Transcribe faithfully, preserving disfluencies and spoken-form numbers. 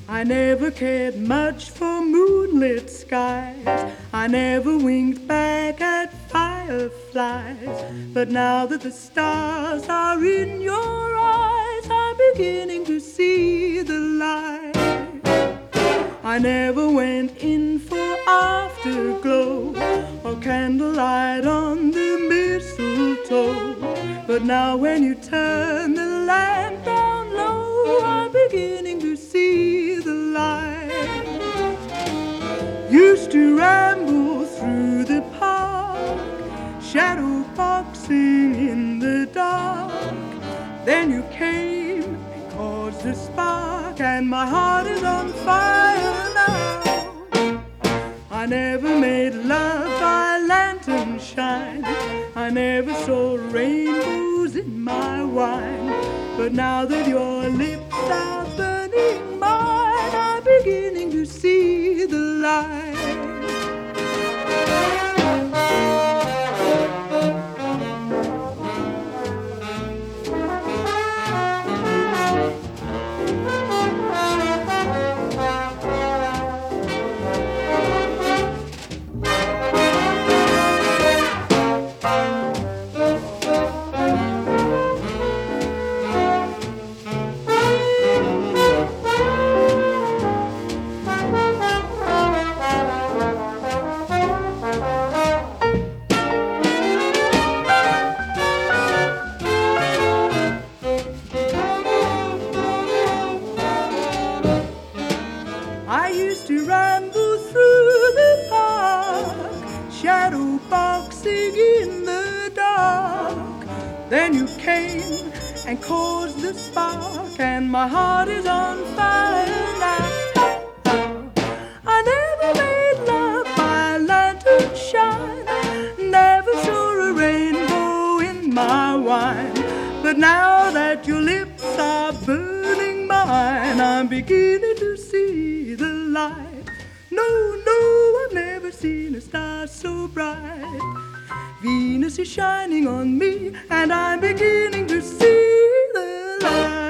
I never cared much for moonlit skies. I never winked back at fireflies. But now that the stars are in your eyes, I'm beginning to see the light. I never went in for afterglow or candlelight on the mistletoe. But now when you turn the lamp down low, I'm beginning to see the light. Used to ramble through the park, shadow boxing in the dark. Then you came and caused a spark, and my heart is on fire now. I never made love by lantern shine. I never saw rainbows in my wine. But now that your lips are burning mine, I'm beginning to see the light. I used to ramble through the park, shadow boxing in the dark. Then you came and caused the spark, and my heart is on fire now. I never made love by lantern shine, never saw a rainbow in my wine. But now that your lips are burning mine, I'm beginning to see the light. No, no, I've never seen a star so bright. Venus is shining on me, and I'm beginning to see the light.